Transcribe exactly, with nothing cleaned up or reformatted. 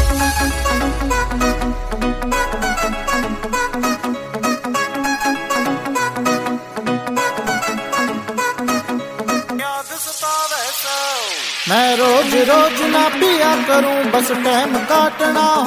मैं रोज रोज ना पिया करूं, बस टाइम काटना